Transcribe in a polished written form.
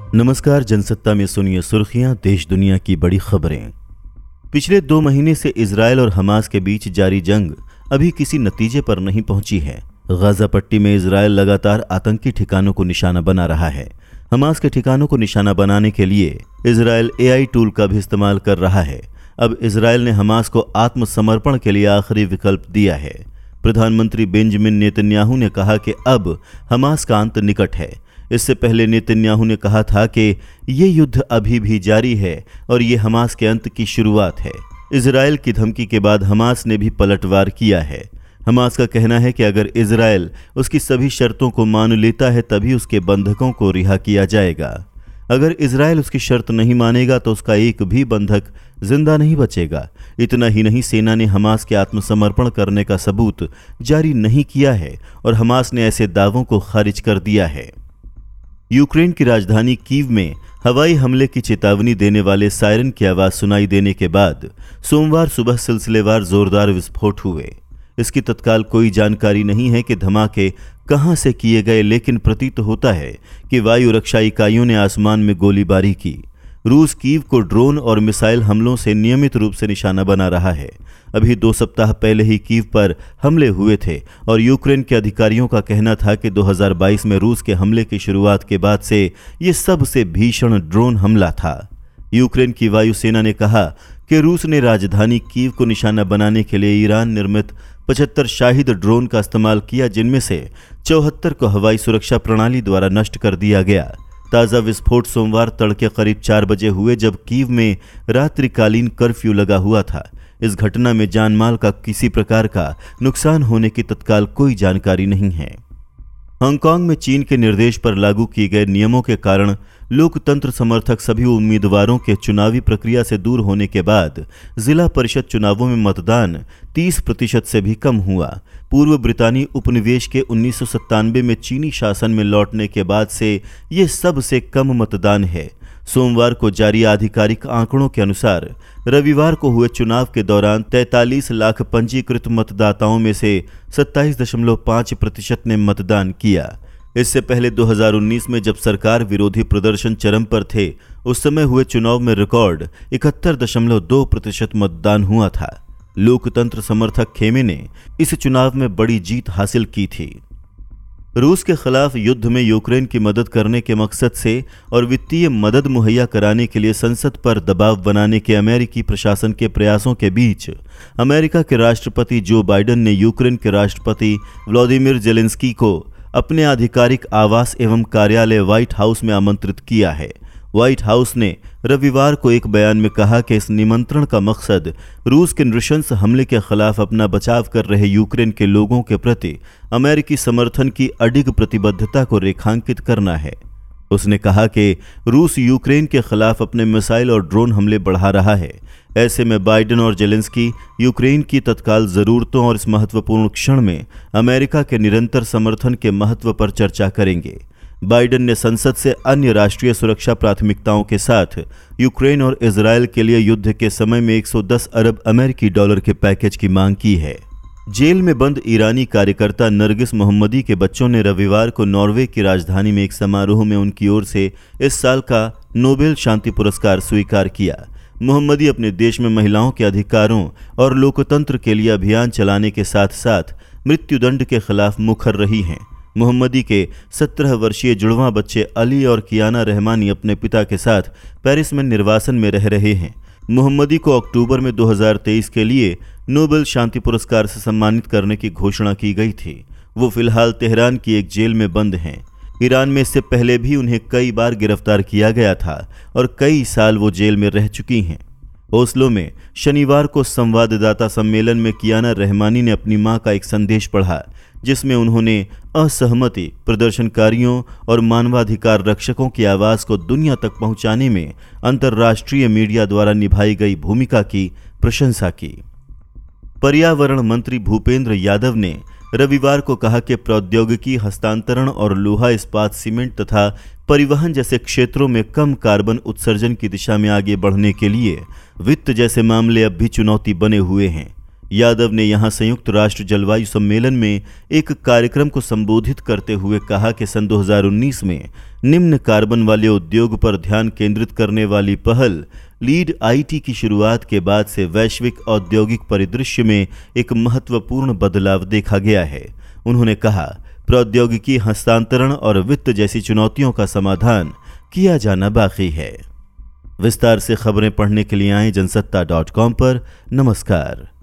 नमस्कार। जनसत्ता में सुनिए सुर्खियां, देश दुनिया की बड़ी खबरें। पिछले 2 महीने से इजरायल और हमास के बीच जारी जंग अभी किसी नतीजे पर नहीं पहुंची है। गाजा पट्टी में इजरायल लगातार आतंकी ठिकानों को निशाना बना रहा है। हमास के ठिकानों को निशाना बनाने के लिए इजरायल AI टूल का भी इस्तेमाल कर रहा है। अब इजरायल ने हमास को आत्मसमर्पण के लिए आखिरी विकल्प दिया है। प्रधानमंत्री बेंजामिन नेतन्याहू ने कहा कि अब हमास का अंत निकट है। इससे पहले नेतन्याहू ने कहा था कि ये युद्ध अभी भी जारी है और ये हमास के अंत की शुरुआत है। इजरायल की धमकी के बाद हमास ने भी पलटवार किया है। हमास का कहना है कि अगर इजरायल उसकी सभी शर्तों को मान लेता है तभी उसके बंधकों को रिहा किया जाएगा। अगर इजरायल उसकी शर्त नहीं मानेगा तो उसका एक भी बंधक जिंदा नहीं बचेगा। इतना ही नहीं, सेना ने हमास के आत्मसमर्पण करने का सबूत जारी नहीं किया है और हमास ने ऐसे दावों को खारिज कर दिया है। यूक्रेन की राजधानी कीव में हवाई हमले की चेतावनी देने वाले सायरन की आवाज सुनाई देने के बाद सोमवार सुबह सिलसिलेवार जोरदार विस्फोट हुए। इसकी तत्काल कोई जानकारी नहीं है कि धमाके कहां से किए गए, लेकिन प्रतीत होता है कि वायु रक्षा इकाइयों ने आसमान में गोलीबारी की। रूस कीव को ड्रोन और मिसाइल हमलों से नियमित रूप से निशाना बना रहा है। अभी 2 सप्ताह पहले ही कीव पर हमले हुए थे और यूक्रेन के अधिकारियों का कहना था कि 2022 में रूस के हमले की शुरुआत के बाद से ये सबसे भीषण ड्रोन हमला था। यूक्रेन की वायुसेना ने कहा कि रूस ने राजधानी कीव को निशाना बनाने के लिए ईरान निर्मित 75 शाहिद ड्रोन का इस्तेमाल किया, जिनमें से 74 को हवाई सुरक्षा प्रणाली द्वारा नष्ट कर दिया गया। ताज़ा विस्फोट सोमवार तड़के करीब 4 बजे हुए, जब कीव में रात्रिकालीन कर्फ्यू लगा हुआ था। इस घटना में जानमाल का किसी प्रकार का नुकसान होने की तत्काल कोई जानकारी नहीं है। हांगकांग में चीन के निर्देश पर लागू किए गए नियमों के कारण लोकतंत्र समर्थक सभी उम्मीदवारों के चुनावी प्रक्रिया से दूर होने के बाद जिला परिषद चुनावों में मतदान 30% से भी कम हुआ। पूर्व ब्रितानी उपनिवेश के 1997 में चीनी शासन में लौटने के बाद से ये सबसे कम मतदान है। सोमवार को जारी आधिकारिक आंकड़ों के अनुसार रविवार को हुए चुनाव के दौरान 43 लाख पंजीकृत मतदाताओं में से 27.5% ने मतदान किया। इससे पहले 2019 में जब सरकार विरोधी प्रदर्शन चरम पर थे, उस समय हुए चुनाव में रिकॉर्ड 71.2% मतदान हुआ था। लोकतंत्र समर्थक खेमे ने इस चुनाव में बड़ी जीत हासिल की थी। रूस के खिलाफ युद्ध में यूक्रेन की मदद करने के मकसद से और वित्तीय मदद मुहैया कराने के लिए संसद पर दबाव बनाने के अमेरिकी प्रशासन के प्रयासों के बीच अमेरिका के राष्ट्रपति जो बाइडेन ने यूक्रेन के राष्ट्रपति व्लादिमीर जेलेंस्की को अपने आधिकारिक आवास एवं कार्यालय व्हाइट हाउस में आमंत्रित किया है। व्हाइट हाउस ने रविवार को एक बयान में कहा कि इस निमंत्रण का मकसद रूस के नृशंस हमले के खिलाफ अपना बचाव कर रहे यूक्रेन के लोगों के प्रति अमेरिकी समर्थन की अडिग प्रतिबद्धता को रेखांकित करना है। उसने कहा कि रूस यूक्रेन के खिलाफ अपने मिसाइल और ड्रोन हमले बढ़ा रहा है। ऐसे में बाइडेन और जेलेंस्की यूक्रेन की तत्काल ज़रूरतों और इस महत्वपूर्ण क्षण में अमेरिका के निरंतर समर्थन के महत्व पर चर्चा करेंगे। बाइडेन ने संसद से अन्य राष्ट्रीय सुरक्षा प्राथमिकताओं के साथ यूक्रेन और इजरायल के लिए युद्ध के समय में 110 अरब अमेरिकी डॉलर के पैकेज की मांग की है। जेल में बंद ईरानी कार्यकर्ता नरगिस मोहम्मदी के बच्चों ने रविवार को नॉर्वे की राजधानी में एक समारोह में उनकी ओर से इस साल का नोबेल शांति पुरस्कार स्वीकार किया। मोहम्मदी अपने देश में महिलाओं के अधिकारों और लोकतंत्र के लिए अभियान चलाने के साथ साथ मृत्युदंड के खिलाफ मुखर रही हैं। मोहम्मदी के 17 वर्षीय जुड़वां बच्चे अली और कियाना रहमानी अपने पिता के साथ पेरिस में निर्वासन में रह रहे हैं। मोहम्मदी को अक्टूबर में 2023 के लिए नोबेल शांति पुरस्कार से सम्मानित करने की घोषणा की गई थी। वो फिलहाल तेहरान की एक जेल में बंद हैं। ईरान में इससे पहले भी उन्हें कई बार गिरफ्तार किया गया था और कई साल वो जेल में रह चुकी हैं। ओस्लो में शनिवार को संवाददाता सम्मेलन में कियाना रहमानी ने अपनी मां का एक संदेश पढ़ा, जिसमें उन्होंने असहमति प्रदर्शनकारियों और मानवाधिकार रक्षकों की आवाज़ को दुनिया तक पहुंचाने में अंतर्राष्ट्रीय मीडिया द्वारा निभाई गई भूमिका की प्रशंसा की। पर्यावरण मंत्री भूपेंद्र यादव ने रविवार को कहा कि प्रौद्योगिकी हस्तांतरण और लोहा इस्पात सीमेंट तथा परिवहन जैसे क्षेत्रों में कम कार्बन उत्सर्जन की दिशा में आगे बढ़ने के लिए वित्त जैसे मामले अब भी चुनौती बने हुए हैं। यादव ने यहां संयुक्त राष्ट्र जलवायु सम्मेलन में एक कार्यक्रम को संबोधित करते हुए कहा कि सन 2019 में निम्न कार्बन वाले उद्योग पर ध्यान केंद्रित करने वाली पहल लीड आईटी की शुरुआत के बाद से वैश्विक औद्योगिक परिदृश्य में एक महत्वपूर्ण बदलाव देखा गया है। उन्होंने कहा, प्रौद्योगिकी हस्तांतरण और वित्त जैसी चुनौतियों का समाधान किया जाना बाकी है। विस्तार से खबरें पढ़ने के लिए आएं जनसत्ता.com पर। नमस्कार।